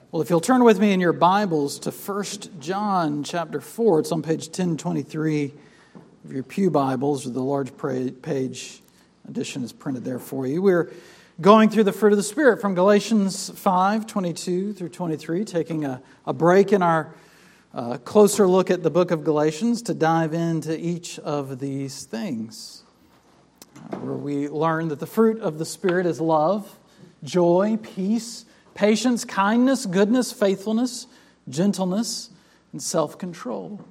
Well, if you'll turn with me in your Bibles to 1 John chapter 4, it's on page 1023 of your pew Bibles, or the large page edition is printed there for you. We're going through the fruit of the Spirit from Galatians 5, 22 through 23, taking a break in our closer look at the book of Galatians to dive into each of these things, where we learn that the fruit of the Spirit is love, joy, peace, patience, kindness, goodness, faithfulness, gentleness, and self-control.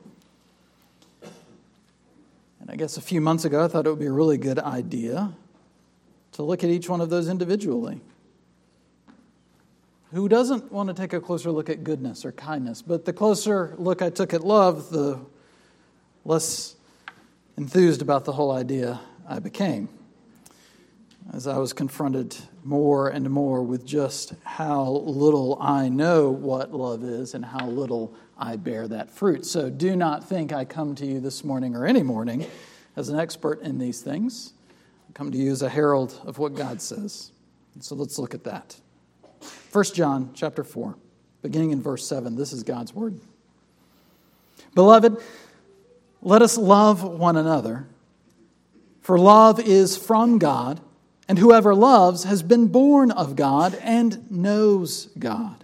And I guess a few months ago I thought it would be a really good idea to look at each one of those individually. Who doesn't want to take a closer look at goodness or kindness? But the closer look I took at love, the less enthused about the whole idea I became, as I was confronted more and more with just how little I know what love is and how little I bear that fruit. So do not think I come to you this morning or any morning as an expert in these things. I come to you as a herald of what God says. And so let's look at that. 1 John chapter 4, beginning in verse 7. This is God's word. Beloved, let us love one another, for love is from God, and whoever loves has been born of God and knows God.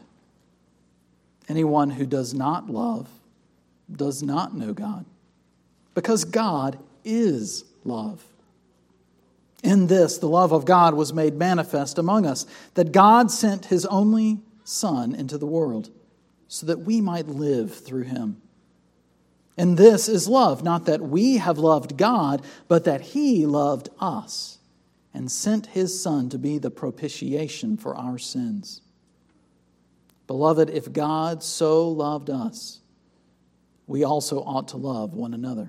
Anyone who does not love does not know God, because God is love. In this, the love of God was made manifest among us, that God sent His only Son into the world, so that we might live through Him. And this is love, not that we have loved God, but that He loved us and sent His Son to be the propitiation for our sins. Beloved, if God so loved us, we also ought to love one another.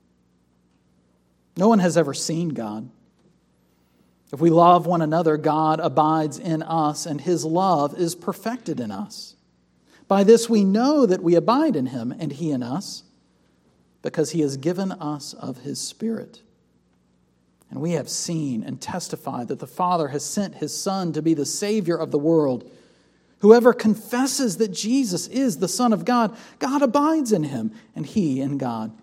No one has ever seen God. If we love one another, God abides in us, and His love is perfected in us. By this we know that we abide in Him, and He in us, because He has given us of His Spirit. And we have seen and testified that the Father has sent His Son to be the Savior of the world. Whoever confesses that Jesus is the Son of God, God abides in Him, and He in God.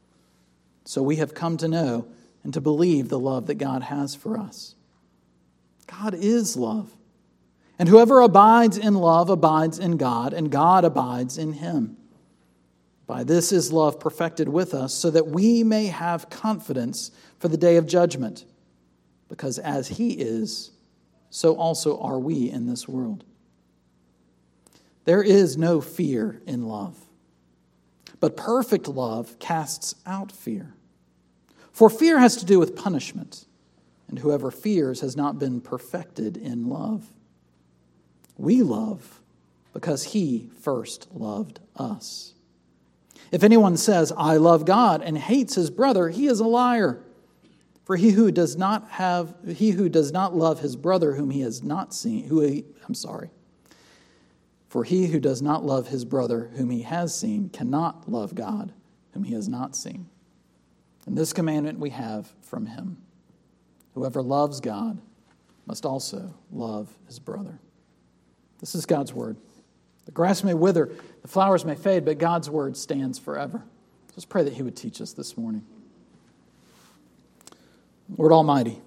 So we have come to know and to believe the love that God has for us. God is love. And whoever abides in love abides in God, and God abides in him. By this is love perfected with us, so that we may have confidence for the day of judgment. Because as He is, so also are we in this world. There is no fear in love, but perfect love casts out fear. For fear has to do with punishment, and whoever fears has not been perfected in love. We love because He first loved us. If anyone says, I love God, and hates his brother, he is a liar. For he who does not love his brother whom he has not seen, For he who does not love his brother whom he has seen cannot love God whom he has not seen. And this commandment we have from Him: whoever loves God must also love his brother. This is God's word. The grass may wither, the flowers may fade, but God's word stands forever. Just pray that He would teach us this morning. Lord Almighty,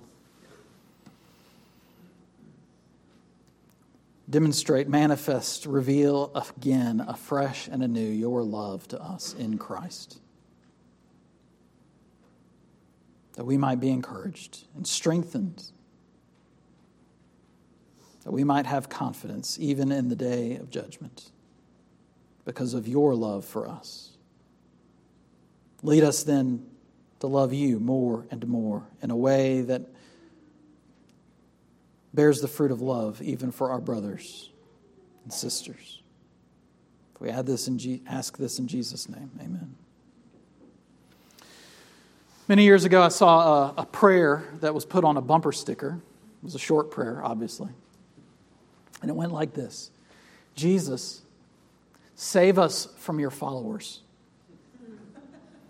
demonstrate, manifest, reveal again, afresh and anew, your love to us in Christ, that we might be encouraged and strengthened, that we might have confidence even in the day of judgment because of your love for us. Lead us then to love you more and more in a way that bears the fruit of love even for our brothers and sisters. If we ask this in Jesus' name, amen. Many years ago, I saw a prayer that was put on a bumper sticker. It was a short prayer, obviously. And it went like this: Jesus, save us from your followers.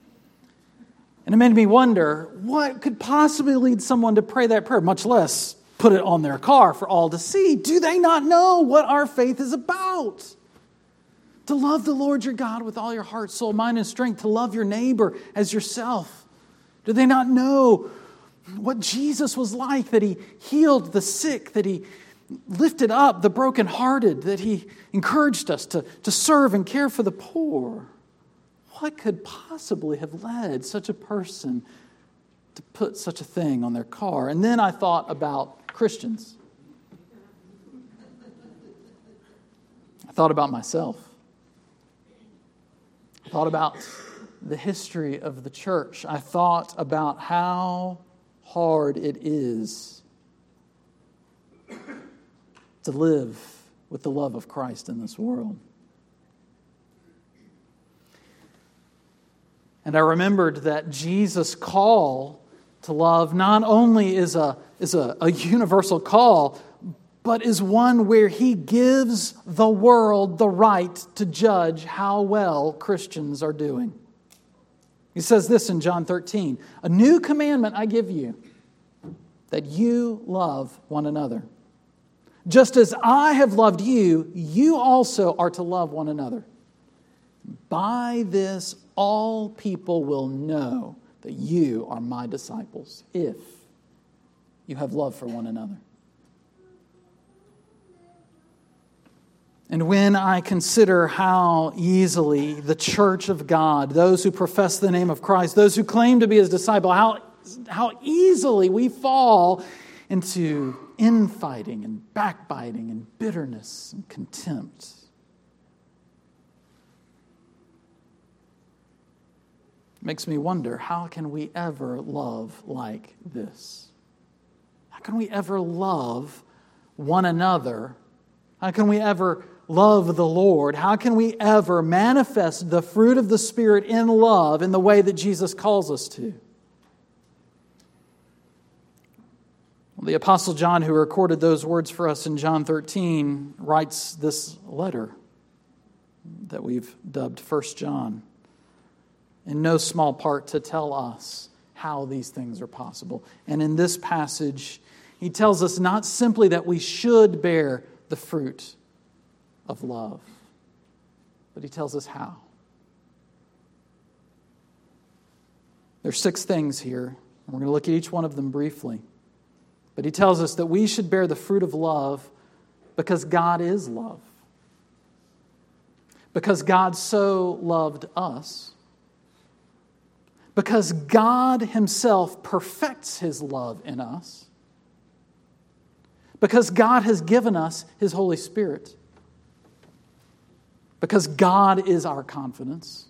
And it made me wonder, what could possibly lead someone to pray that prayer, much less put it on their car for all to see. Do they not know what our faith is about? To love the Lord your God with all your heart, soul, mind, and strength. To love your neighbor as yourself. Do they not know what Jesus was like? That He healed the sick, that He lifted up the brokenhearted, that He encouraged us to serve and care for the poor. What could possibly have led such a person to put such a thing on their car? And then I thought about Christians. I thought about myself. I thought about the history of the church. I thought about how hard it is to live with the love of Christ in this world. And I remembered that Jesus' call to love not only is a universal call, but is one where He gives the world the right to judge how well Christians are doing. He says this in John 13, "A new commandment I give you, that you love one another. Just as I have loved you, you also are to love one another. By this, all people will know that you are my disciples, if you have love for one another." And when I consider how easily the church of God, those who profess the name of Christ, those who claim to be His disciple, how easily we fall into infighting and backbiting and bitterness and contempt. It makes me wonder, how can we ever love like this? How can we ever love one another? How can we ever love the Lord? How can we ever manifest the fruit of the Spirit in love in the way that Jesus calls us to? Well, the Apostle John, who recorded those words for us in John 13, writes this letter that we've dubbed 1 John, in no small part to tell us how these things are possible. And in this passage, he tells us not simply that we should bear the fruit of love, but he tells us how. There's 6 things here, and we're going to look at each one of them briefly. But he tells us that we should bear the fruit of love because God is love. Because God so loved us. Because God Himself perfects His love in us. Because God has given us His Holy Spirit. Because God is our confidence.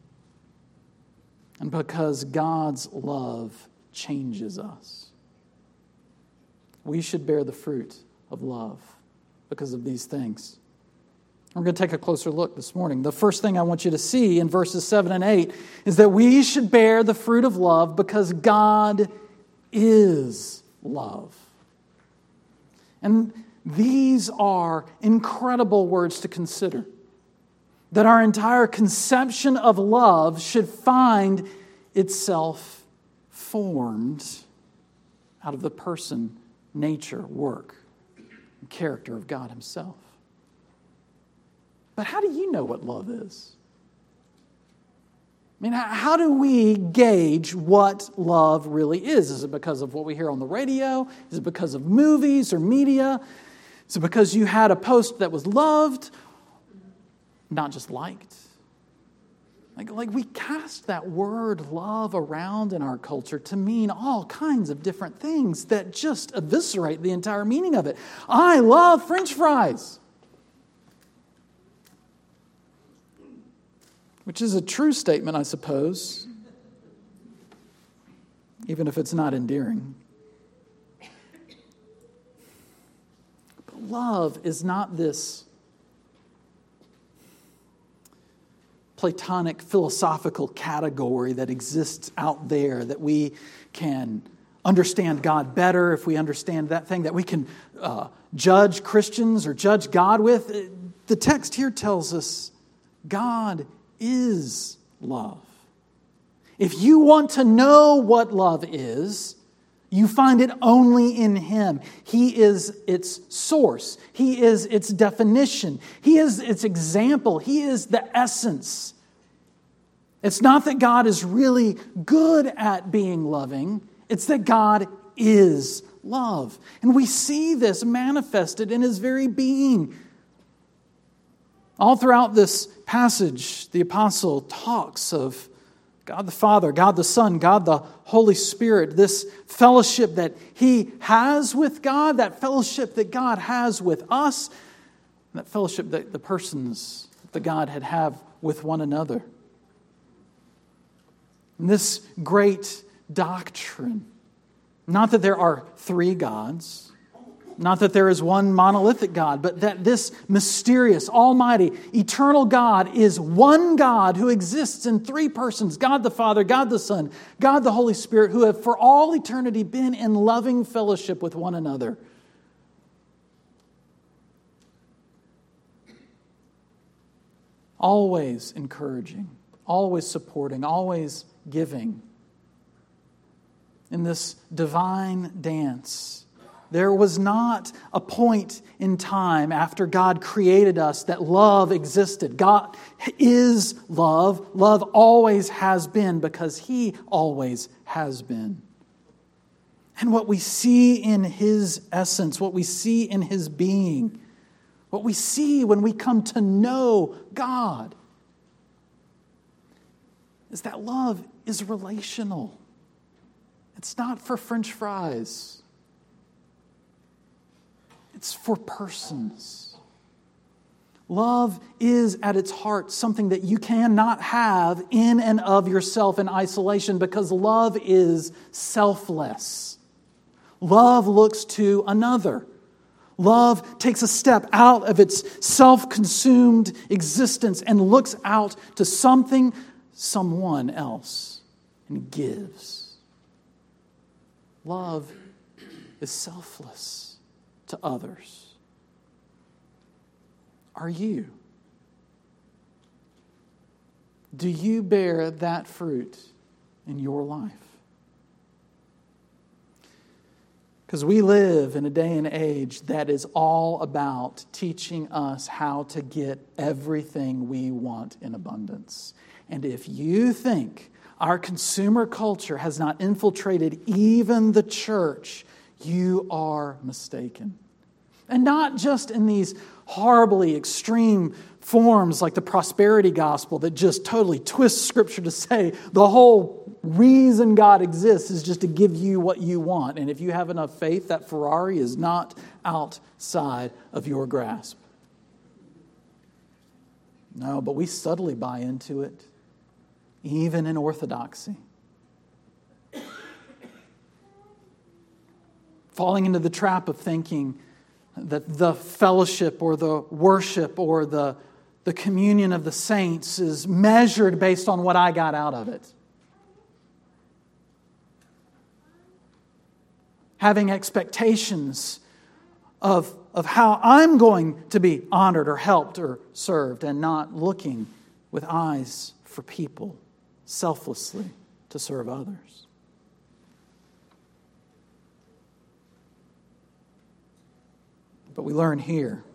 And because God's love changes us. We should bear the fruit of love because of these things. We're going to take a closer look this morning. The first thing I want you to see in verses 7 and 8 is that we should bear the fruit of love because God is love. And these are incredible words to consider. That our entire conception of love should find itself formed out of the person, nature, work, and character of God Himself. But how do you know what love is? I mean, how do we gauge what love really is? Is it because of what we hear on the radio? Is it because of movies or media? Is it because you had a post that was loved, not just liked? Like we cast that word love around in our culture to mean all kinds of different things that just eviscerate the entire meaning of it. I love French fries. Which is a true statement, I suppose, even if it's not endearing. But love is not this Platonic philosophical category that exists out there that we can understand God better if we understand that thing, that we can judge Christians or judge God with. The text here tells us God is love. If you want to know what love is, You find it only in Him. He is its source. He is its definition. He is its example. He is the essence. It's not that God is really good at being loving. It's that God is love. And we see this manifested in His very being. All throughout this passage, the apostle talks of God the Father, God the Son, God the Holy Spirit, this fellowship that He has with God, that fellowship that God has with us, that fellowship that the persons that God had have with one another. And this great doctrine, not that there are three gods, not that there is one monolithic God, but that this mysterious, almighty, eternal God is one God who exists in three persons, God the Father, God the Son, God the Holy Spirit, who have for all eternity been in loving fellowship with one another. Always encouraging, always supporting, always giving. In this divine dance, there was not a point in time after God created us that love existed. God is love. Love always has been because He always has been. And what we see in His essence, what we see in His being, what we see when we come to know God, is that love is relational. It's not for French fries. It's for persons. Love is at its heart something that you cannot have in and of yourself in isolation because love is selfless. Love looks to another. Love takes a step out of its self-consumed existence and looks out to something, someone else, and gives. Love is selfless to others. Are you? Do you bear that fruit in your life? Because we live in a day and age that is all about teaching us how to get everything we want in abundance. And if you think our consumer culture has not infiltrated even the church, you are mistaken. And not just in these horribly extreme forms like the prosperity gospel that just totally twists Scripture to say the whole reason God exists is just to give you what you want. And if you have enough faith, that Ferrari is not outside of your grasp. No, but we subtly buy into it, even in orthodoxy. Falling into the trap of thinking that the fellowship or the worship or the communion of the saints is measured based on what I got out of it. Having expectations of how I'm going to be honored or helped or served, and not looking with eyes for people selflessly to serve others. But we learn here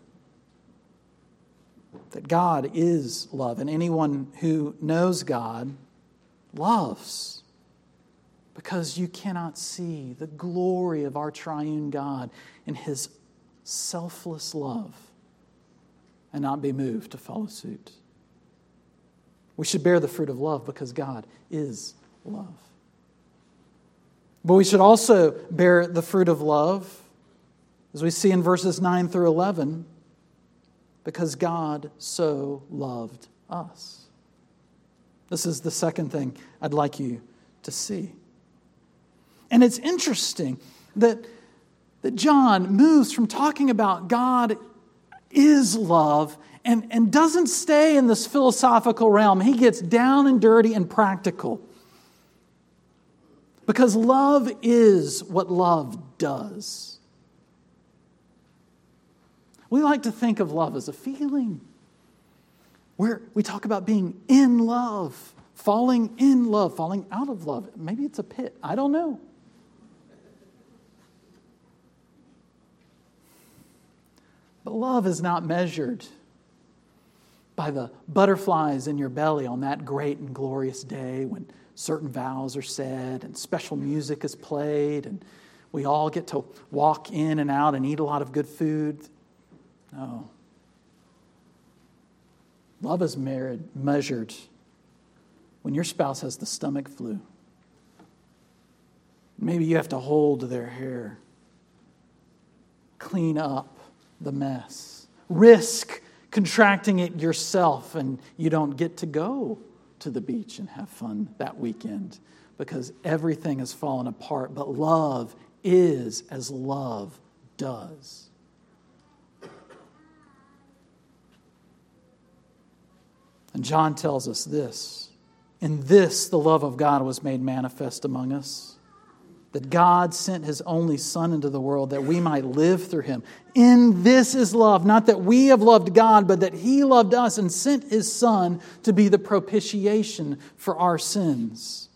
that God is love, and anyone who knows God loves, because you cannot see the glory of our triune God in His selfless love and not be moved to follow suit. We should bear the fruit of love because God is love. But we should also bear the fruit of love, as we see in verses 9 through 11, because God so loved us. This is the second thing I'd like you to see. And it's interesting that John moves from talking about God is love and doesn't stay in this philosophical realm. He gets down and dirty and practical. Because love is what love does. We like to think of love as a feeling. We talk about being in love, falling in love, falling out of love. Maybe it's a pit. I don't know. But love is not measured by the butterflies in your belly on that great and glorious day when certain vows are said and special music is played and we all get to walk in and out and eat a lot of good food. No. Love is measured when your spouse has the stomach flu. Maybe you have to hold their hair, clean up the mess, risk contracting it yourself, and you don't get to go to the beach and have fun that weekend because everything has fallen apart. But love is as love does. And John tells us this: in this the love of God was made manifest among us, that God sent His only Son into the world that we might live through Him. In this is love, not that we have loved God, but that He loved us and sent His Son to be the propitiation for our sins.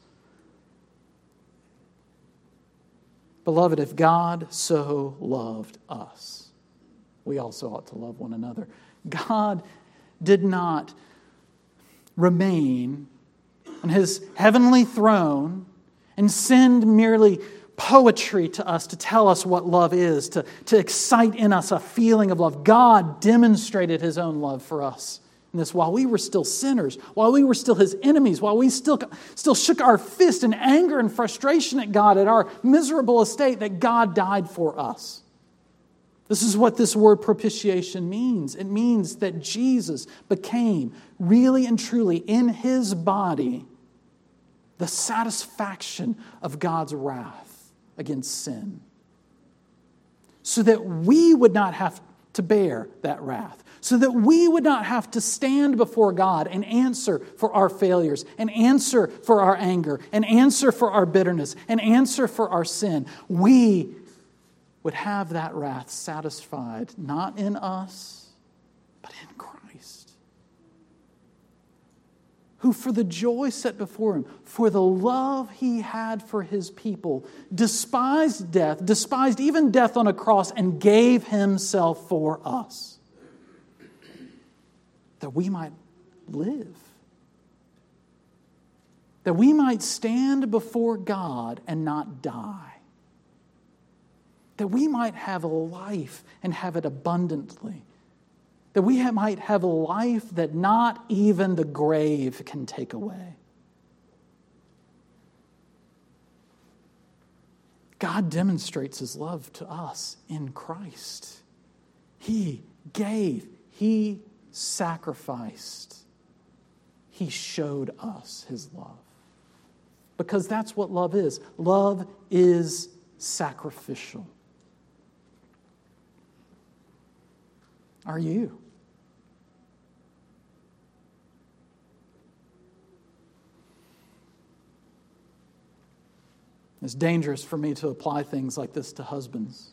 Beloved, if God so loved us, we also ought to love one another. God did not remain on His heavenly throne and send merely poetry to us to tell us what love is, to excite in us a feeling of love. God demonstrated His own love for us in this while we were still sinners, while we were still His enemies, while we still shook our fist in anger and frustration at God, at our miserable estate, that God died for us. This is what this word propitiation means. It means that Jesus became really and truly in His body the satisfaction of God's wrath against sin, so that we would not have to bear that wrath, so that we would not have to stand before God and answer for our failures, and answer for our anger, and answer for our bitterness, and answer for our sin. We would have that wrath satisfied, not in us, but in Christ, who for the joy set before Him, for the love He had for His people, despised death, despised even death on a cross, and gave Himself for us, that we might live, that we might stand before God and not die, that we might have a life and have it abundantly, that we might have a life that not even the grave can take away. God demonstrates His love to us in Christ. He gave, He sacrificed, He showed us His love. Because that's what love is. Love is sacrificial. Are you? It's dangerous for me to apply things like this to husbands.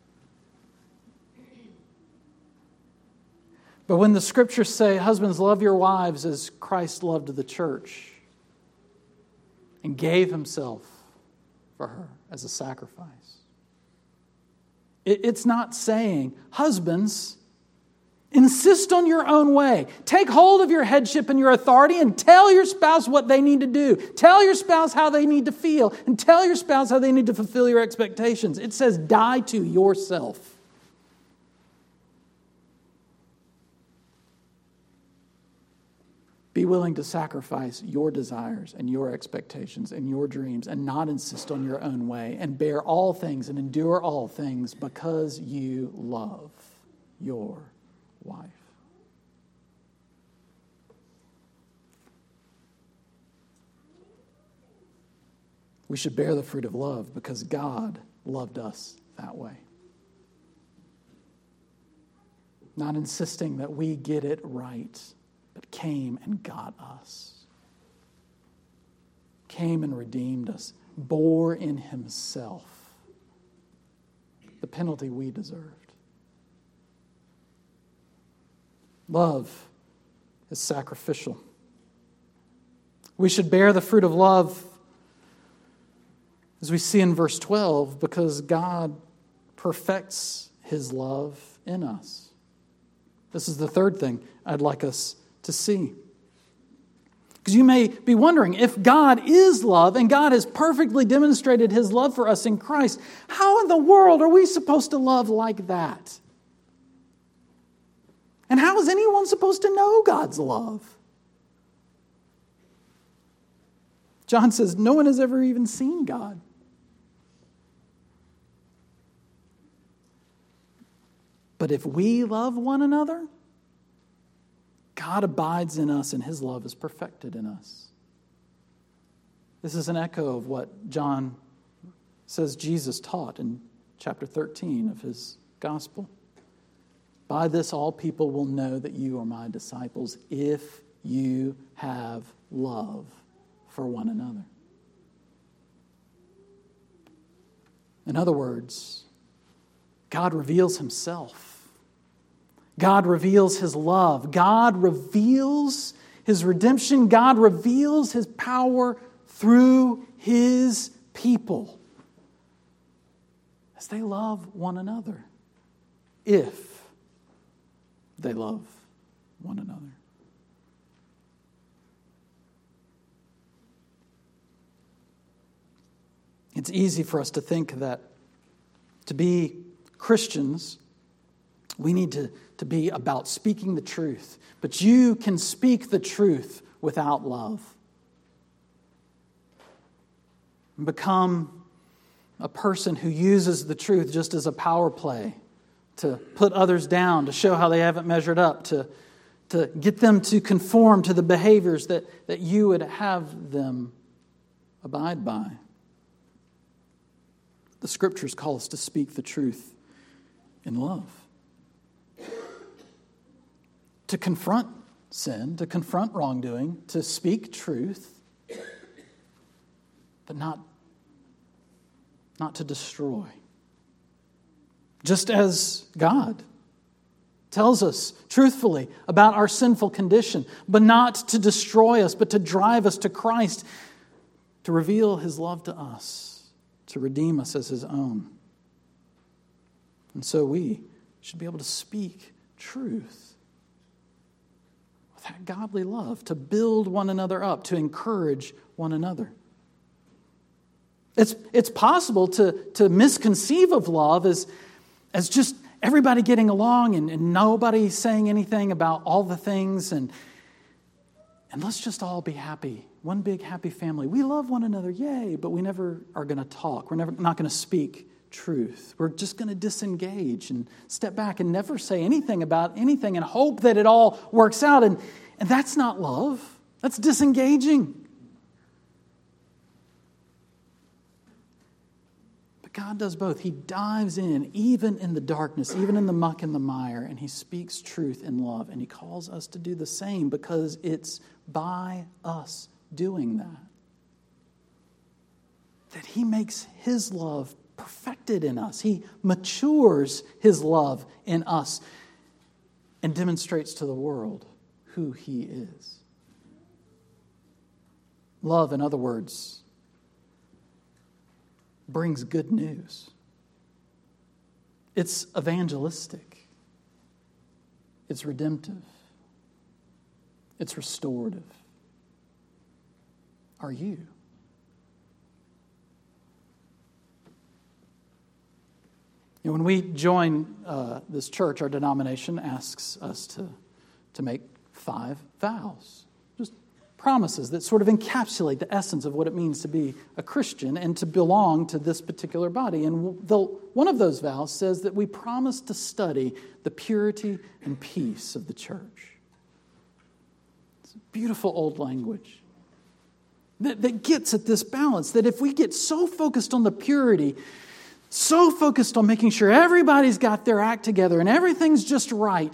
But when the Scriptures say, husbands, love your wives as Christ loved the church and gave Himself for her as a sacrifice, it's not saying, husbands, insist on your own way. Take hold of your headship and your authority and tell your spouse what they need to do. Tell your spouse how they need to feel, and tell your spouse how they need to fulfill your expectations. It says, die to yourself. Be willing to sacrifice your desires and your expectations and your dreams and not insist on your own way, and bear all things and endure all things because you love your wife. We should bear the fruit of love because God loved us that way. Not insisting that we get it right, but came and got us. Came and redeemed us. Bore in Himself the penalty we deserved. Love is sacrificial. We should bear the fruit of love, as we see in verse 12, because God perfects His love in us. This is the third thing I'd like us to see. Because you may be wondering, if God is love and God has perfectly demonstrated His love for us in Christ, how in the world are we supposed to love like that? And how is anyone supposed to know God's love? John says, no one has ever even seen God. But if we love one another, God abides in us and His love is perfected in us. This is an echo of what John says Jesus taught in chapter 13 of his gospel. By this all people will know that you are my disciples if you have love for one another. In other words, God reveals Himself. God reveals His love. God reveals His redemption. God reveals His power through His people as they love one another, if they love one another. It's easy for us to think that to be Christians, we need to be about speaking the truth. But you can speak the truth without love. And become a person who uses the truth just as a power play, to put others down, to show how they haven't measured up, to get them to conform to the behaviors that you would have them abide by. The Scriptures call us to speak the truth in love. To confront sin, to confront wrongdoing, to speak truth, but not to destroy. Just as God tells us truthfully about our sinful condition, but not to destroy us, but to drive us to Christ, to reveal His love to us, to redeem us as His own. And so we should be able to speak truth with that godly love, to build one another up, to encourage one another. It's possible to misconceive of love as just everybody getting along and nobody saying anything about all the things and let's just all be happy. One big happy family. We love one another, yay, but we never are going to talk. We're not going to speak truth. We're just going to disengage and step back and never say anything about anything and hope that it all works out. And that's not love. That's disengaging. But God does both. He dives in, even in the darkness, even in the muck and the mire, and He speaks truth in love. And He calls us to do the same because it's by us doing that He makes His love perfected in us. He matures His love in us and demonstrates to the world who He is. Love, in other words, brings good news. It's evangelistic. It's redemptive. It's restorative. Are you? When we join this church, our denomination asks us to make 5 vows. Just promises that sort of encapsulate the essence of what it means to be a Christian and to belong to this particular body. And one of those vows says that we promise to study the purity and peace of the church. It's beautiful old language that gets at this balance, that if we get so focused on the purity, so focused on making sure everybody's got their act together and everything's just right,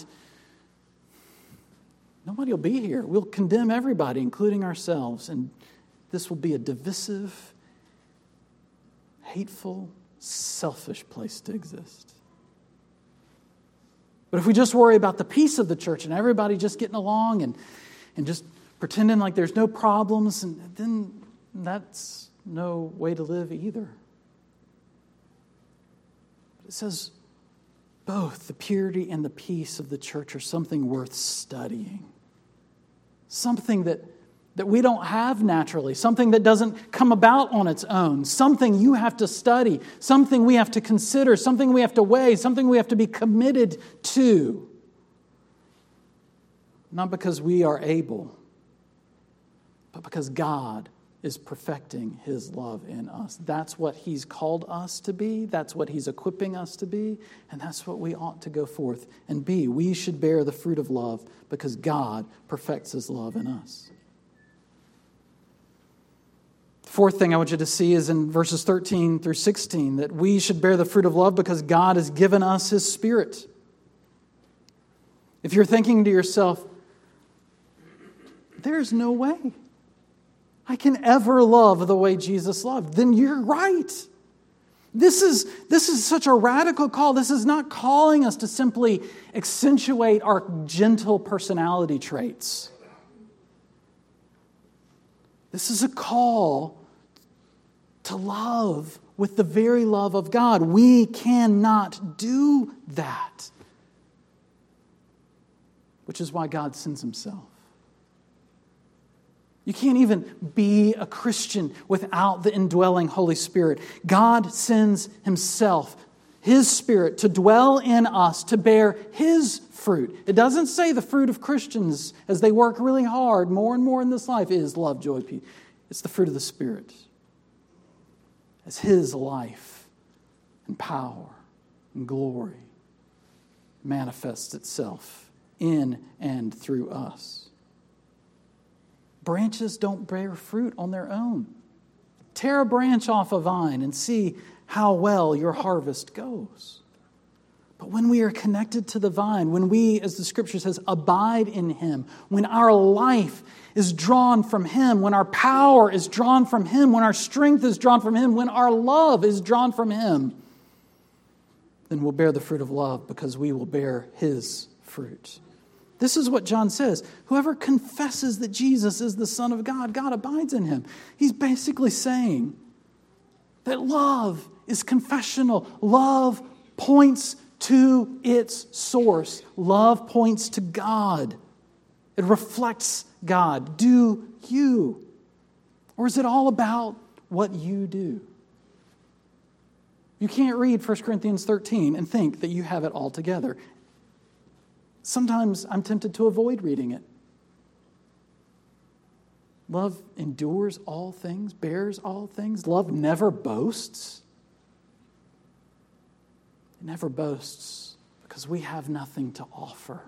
nobody will be here. We'll condemn everybody, including ourselves, and this will be a divisive, hateful, selfish place to exist. But if we just worry about the peace of the church and everybody just getting along and just pretending like there's no problems, and then that's no way to live either. It says both the purity and the peace of the church are something worth studying. Something that we don't have naturally, something that doesn't come about on its own, something you have to study, something we have to consider, something we have to weigh, something we have to be committed to. Not because we are able, but because God is perfecting His love in us. That's what He's called us to be. That's what He's equipping us to be. And that's what we ought to go forth and be. We should bear the fruit of love because God perfects His love in us. The fourth thing I want you to see is in verses 13 through 16, that we should bear the fruit of love because God has given us His Spirit. If you're thinking to yourself, there's no way I can ever love the way Jesus loved, then you're right. This is such a radical call. This is not calling us to simply accentuate our gentle personality traits. This is a call to love with the very love of God. We cannot do that, which is why God sends Himself. You can't even be a Christian without the indwelling Holy Spirit. God sends Himself, His Spirit, to dwell in us, to bear His fruit. It doesn't say the fruit of Christians, as they work really hard more and more in this life, is love, joy, peace. It's the fruit of the Spirit. As His life and power and glory manifests itself in and through us. Branches don't bear fruit on their own. Tear a branch off a vine and see how well your harvest goes. But when we are connected to the vine, when we, as the Scripture says, abide in Him, when our life is drawn from Him, when our power is drawn from Him, when our strength is drawn from Him, when our love is drawn from Him, then we'll bear the fruit of love because we will bear His fruit. This is what John says. Whoever confesses that Jesus is the Son of God, God abides in him. He's basically saying that love is confessional. Love points to its source. Love points to God. It reflects God. Do you? Or is it all about what you do? You can't read 1 Corinthians 13 and think that you have it all together. Sometimes I'm tempted to avoid reading it. Love endures all things, bears all things. Love never boasts. It never boasts because we have nothing to offer.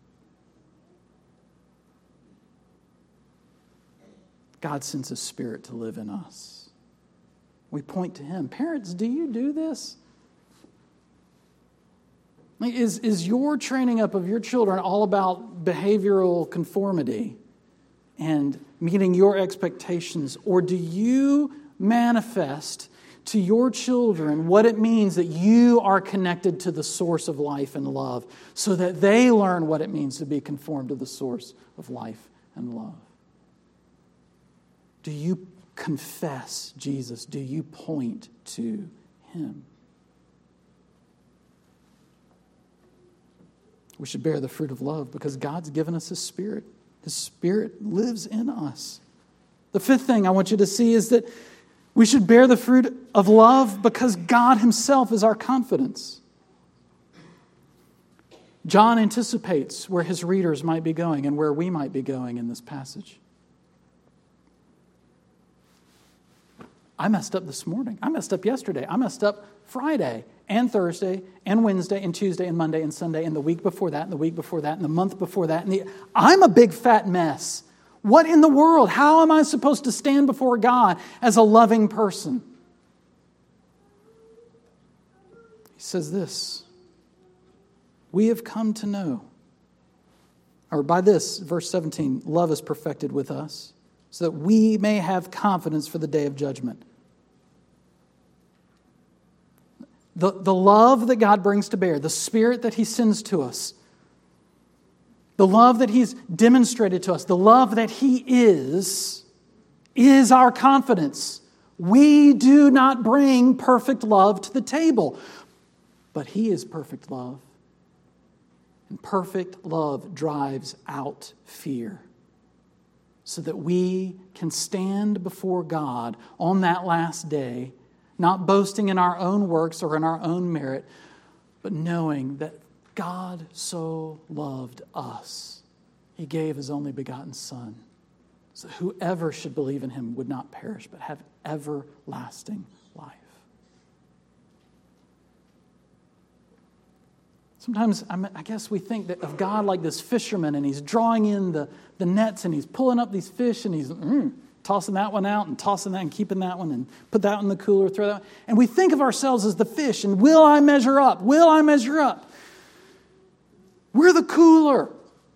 God sends His Spirit to live in us. We point to Him. Parents, do you do this? Is your training up of your children all about behavioral conformity and meeting your expectations? Or do you manifest to your children what it means that you are connected to the source of life and love so that they learn what it means to be conformed to the source of life and love? Do you confess Jesus? Do you point to Him? We should bear the fruit of love because God's given us His Spirit. His Spirit lives in us. The fifth thing I want you to see is that we should bear the fruit of love because God Himself is our confidence. John anticipates where his readers might be going and where we might be going in this passage. I messed up this morning. I messed up yesterday. I messed up Friday and Thursday and Wednesday and Tuesday and Monday and Sunday and the week before that and the week before that and the month before that. I'm a big fat mess. What in the world? How am I supposed to stand before God as a loving person? He says this, we have come to know, or by this, verse 17, love is perfected with us, so that we may have confidence for the day of judgment. The love that God brings to bear, the Spirit that He sends to us, the love that He's demonstrated to us, the love that He is our confidence. We do not bring perfect love to the table, but He is perfect love, And perfect love drives out fear, so that we can stand before God on that last day, not boasting in our own works or in our own merit, but knowing that God so loved us, He gave His only begotten Son, so whoever should believe in Him would not perish, but have everlasting life. Sometimes, I guess we think that of God like this fisherman, and He's drawing in the nets, and He's pulling up these fish, and He's tossing that one out, and tossing that, and keeping that one, and put that in the cooler, throw that one. And we think of ourselves as the fish, and will I measure up? Will I measure up? We're the cooler.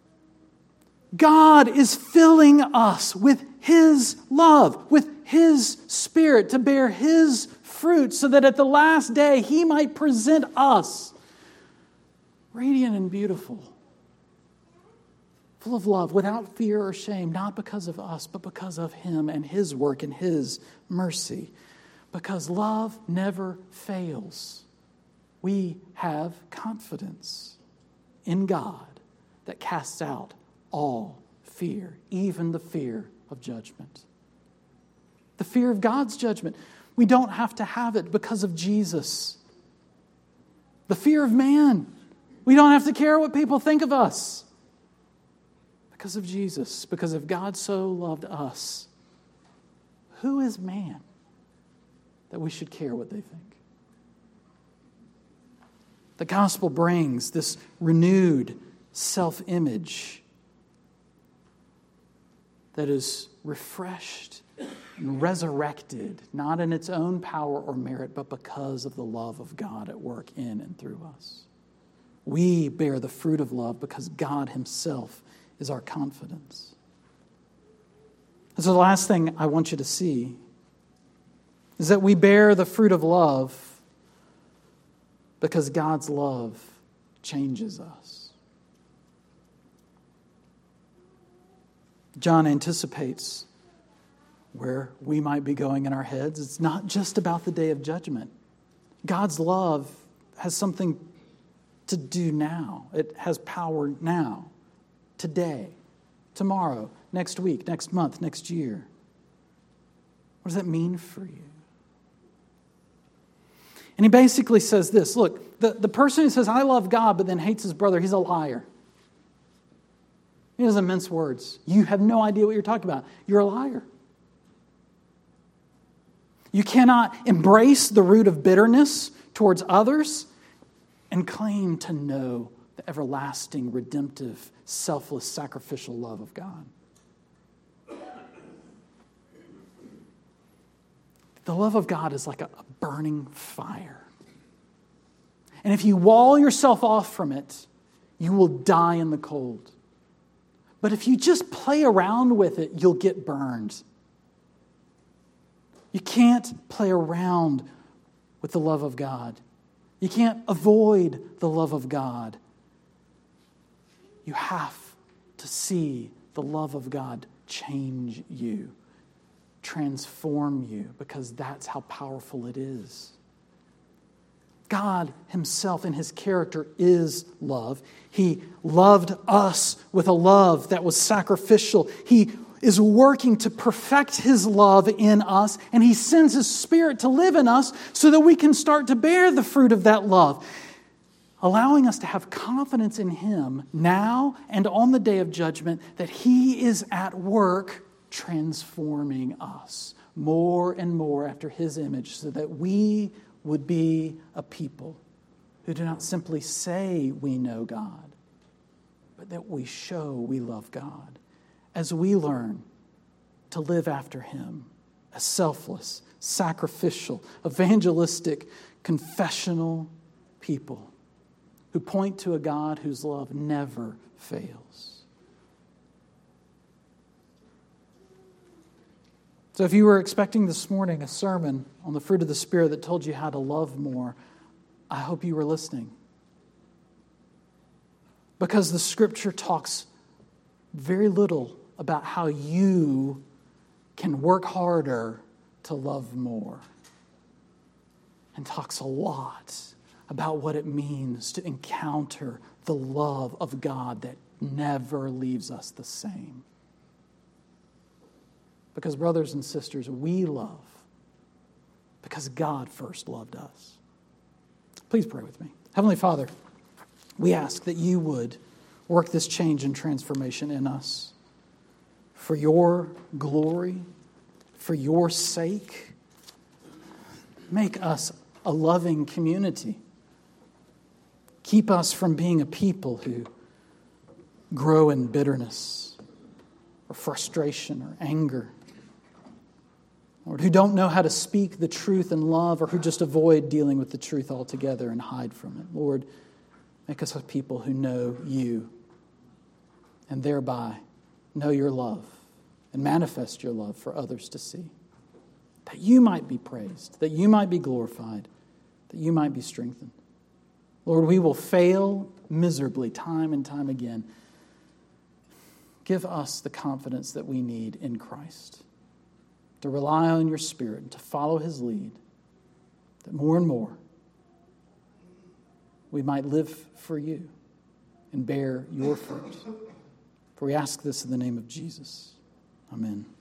God is filling us with His love, with His Spirit to bear His fruit, so that at the last day He might present us radiant and beautiful, full of love, without fear or shame, not because of us, but because of Him and His work and His mercy. Because love never fails. We have confidence in God that casts out all fear, even the fear of judgment. The fear of God's judgment. We don't have to have it because of Jesus. The fear of man. We don't have to care what people think of us because of Jesus, because if God so loved us, who is man that we should care what they think? The gospel brings this renewed self-image that is refreshed and resurrected, not in its own power or merit, but because of the love of God at work in and through us. We bear the fruit of love because God Himself is our confidence. And so the last thing I want you to see is that we bear the fruit of love because God's love changes us. John anticipates where we might be going in our heads. It's not just about the day of judgment. God's love has something to do now. It has power now, today, tomorrow, next week, next month, next year. What does that mean for you? And he basically says this, look, the person who says, I love God, but then hates his brother, he's a liar. He doesn't mince words. You have no idea what you're talking about. You're a liar. You cannot embrace the root of bitterness towards others and claim to know the everlasting, redemptive, selfless, sacrificial love of God. The love of God is like a burning fire. And if you wall yourself off from it, you will die in the cold. But if you just play around with it, you'll get burned. You can't play around with the love of God. You can't avoid the love of God. You have to see the love of God change you, transform you, because that's how powerful it is. God Himself in His character is love. He loved us with a love that was sacrificial. He is working to perfect His love in us, and He sends His Spirit to live in us so that we can start to bear the fruit of that love, allowing us to have confidence in Him now and on the day of judgment that He is at work transforming us more and more after His image so that we would be a people who do not simply say we know God, but that we show we love God as we learn to live after Him as selfless, sacrificial, evangelistic, confessional people who point to a God whose love never fails. So if you were expecting this morning a sermon on the fruit of the Spirit that told you how to love more, I hope you were listening. Because the Scripture talks very little about how you can work harder to love more, and talks a lot about what it means to encounter the love of God that never leaves us the same. Because, brothers and sisters, we love because God first loved us. Please pray with me. Heavenly Father, we ask that you would work this change and transformation in us for your glory, for your sake. Make us a loving community. Keep us from being a people who grow in bitterness or frustration or anger, Lord, who don't know how to speak the truth in love, or who just avoid dealing with the truth altogether and hide from it. Lord, make us a people who know you and thereby know your love and manifest your love for others to see. That you might be praised, that you might be glorified, that you might be strengthened. Lord, we will fail miserably time and time again. Give us the confidence that we need in Christ, to rely on your Spirit and to follow his lead, that more and more we might live for you and bear your fruit. For we ask this in the name of Jesus. Amen.